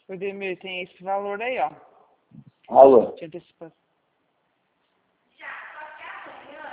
O Demir tem esse valor aí, ó. Alô? De antecipação.